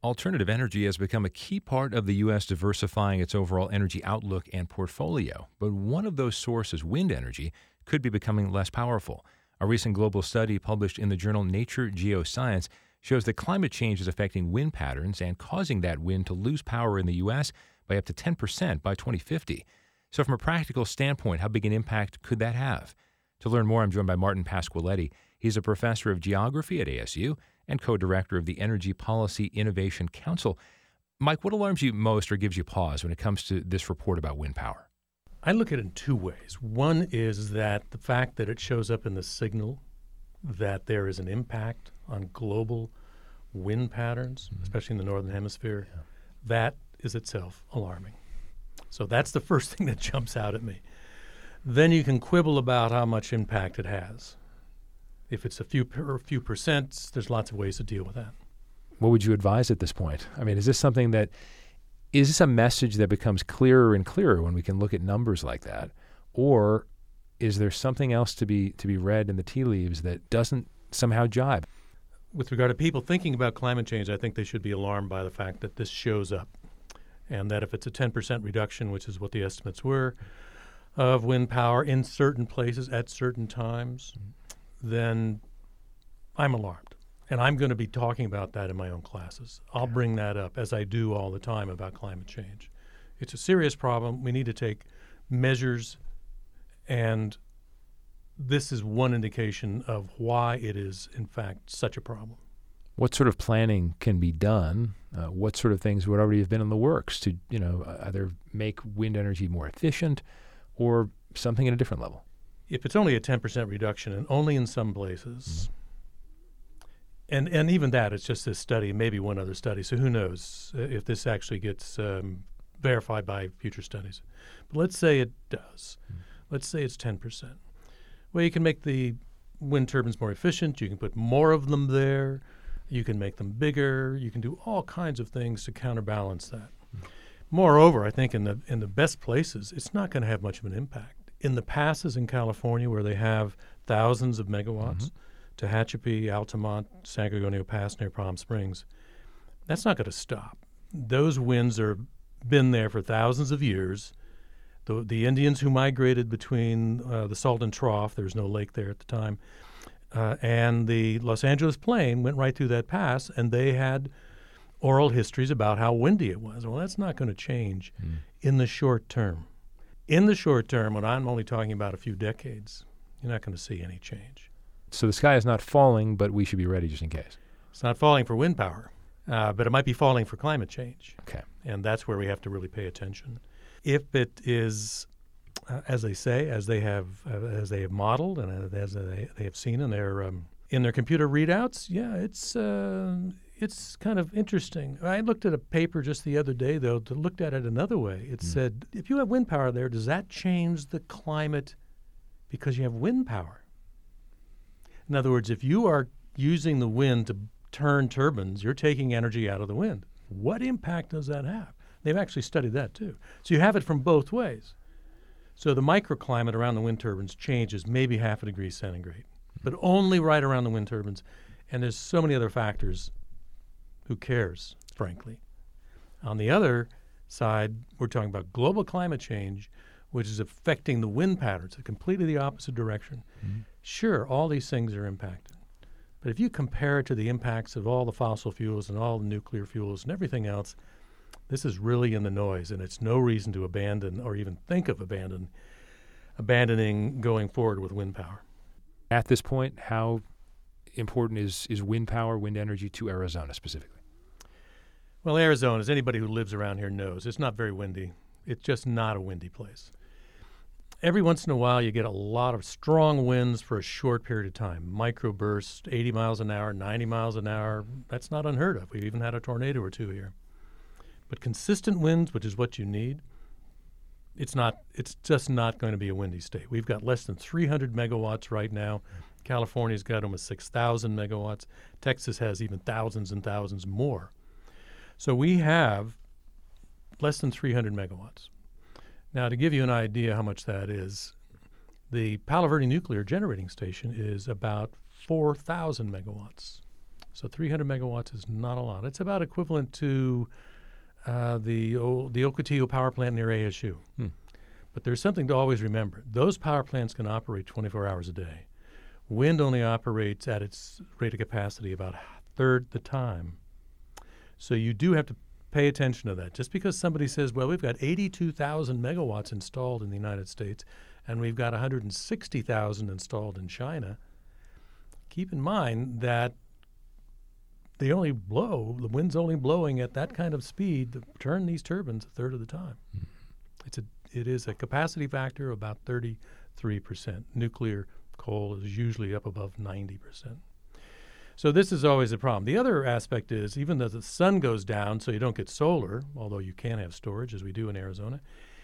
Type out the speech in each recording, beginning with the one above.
Alternative energy has become a key part of the U.S. diversifying its overall energy outlook and portfolio. But one of those sources, wind energy, could be becoming less powerful. A recent global study published in the journal Nature Geoscience shows that climate change is affecting wind patterns and causing that wind to lose power in the U.S. by up to 10% by 2050. So from a practical standpoint, how big an impact could that have? To learn more, I'm joined by Martin Pasqualetti. He's a professor of geography at ASU and co-director of the Energy Policy Innovation Council. Mike, what alarms you most or gives you pause when it comes to this report about wind power? I look at it in two ways. One is that the fact that it shows up in the signal that there is an impact on global wind patterns, especially in the Northern Hemisphere, that is itself alarming. So that's the first thing that jumps out at me. Then you can quibble about how much impact it has. If it's a few percent, there's lots of ways to deal with that. What would you advise at this point? I mean, is this a message that becomes clearer and clearer when we can look at numbers like that? Or is there something else to be read in the tea leaves that doesn't somehow jibe? With regard to people thinking about climate change, I think they should be alarmed by the fact that this shows up. And that if it's a 10% reduction, which is what the estimates were, of wind power in certain places at certain times, then I'm alarmed. And I'm going to be talking about that in my own classes. I'll bring that up, as I do all the time about climate change. It's a serious problem. We need to take measures, and this is one indication of why it is, in fact, such a problem. What sort of planning can be done? What sort of things would already have been in the works to, either make wind energy more efficient or something at a different level? If it's only a 10% reduction and only in some places, and even that, it's just this study, maybe one other study, so who knows if this actually gets verified by future studies. But let's say it does. Let's say it's 10%. Well, you can make the wind turbines more efficient. You can put more of them there. You can make them bigger. You can do all kinds of things to counterbalance that. Moreover, I think in the best places, it's not going to have much of an impact. In the passes in California where they have thousands of megawatts, Tehachapi, Altamont, San Gorgonio Pass near Palm Springs, that's not going to stop. Those winds are been there for thousands of years. The Indians who migrated between the Salton Trough, there was no lake there at the time, and the Los Angeles Plain went right through that pass, and they had oral histories about how windy it was. Well, that's not going to change in the short term. In the short term, when I'm only talking about a few decades, you're not going to see any change. So the sky is not falling, but we should be ready just in case. It's not falling for wind power, but it might be falling for climate change. Okay. And that's where we have to really pay attention. If it is, as they say, as they have modeled and as they have seen in their computer readouts, it's kind of interesting. I looked at a paper just the other day, though, that looked at it another way. It said, if you have wind power there, does that change the climate because you have wind power? In other words, if you are using the wind to turn turbines, you're taking energy out of the wind. What impact does that have? They've actually studied that, too. So you have it from both ways. So the microclimate around the wind turbines changes maybe 0.5 degrees centigrade, but only right around the wind turbines. And there's so many other factors. Who cares, frankly? On the other side, we're talking about global climate change, which is affecting the wind patterns in completely the opposite direction. Sure, all these things are impacted. But if you compare it to the impacts of all the fossil fuels and all the nuclear fuels and everything else, this is really in the noise, and it's no reason to abandon or even think of abandoning going forward with wind power. At this point, how important is wind power, wind energy to Arizona specifically? Well, Arizona, as anybody who lives around here knows, it's not very windy. It's just not a windy place. Every once in a while, you get a lot of strong winds for a short period of time. Microbursts, 80 miles an hour, 90 miles an hour. That's not unheard of. We've even had a tornado or two here. But consistent winds, which is what you need, it's just not going to be a windy state. We've got less than 300 megawatts right now. California's got almost 6,000 megawatts. Texas has even thousands and thousands more. So we have less than 300 megawatts. Now, to give you an idea how much that is, the Palo Verde Nuclear Generating Station is about 4,000 megawatts. So 300 megawatts is not a lot. It's about equivalent to the Ocotillo power plant near ASU. But there's something to always remember. Those power plants can operate 24 hours a day. Wind only operates at its rated capacity about a third the time. So you do have to pay attention to that. Just because somebody says, well, we've got 82,000 megawatts installed in the United States and we've got 160,000 installed in China, keep in mind that the wind's only blowing at that kind of speed to turn these turbines a third of the time. It is a capacity factor of about 33%. Nuclear coal is usually up above 90%. So this is always a problem. The other aspect is, even though the sun goes down, so you don't get solar, although you can have storage, as we do in Arizona,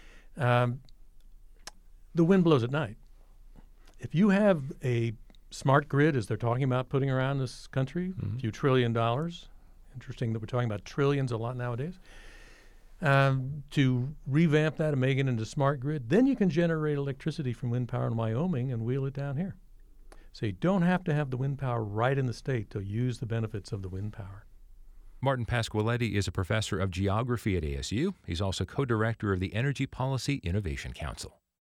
the wind blows at night. If you have a smart grid, as they're talking about putting around this country, a few $1 trillion, interesting that we're talking about trillions a lot nowadays, to revamp that and make it into smart grid, then you can generate electricity from wind power in Wyoming and wheel it down here. So you don't have to have the wind power right in the state to use the benefits of the wind power. Martin Pasqualetti is a professor of geography at ASU. He's also co-director of the Energy Policy Innovation Council.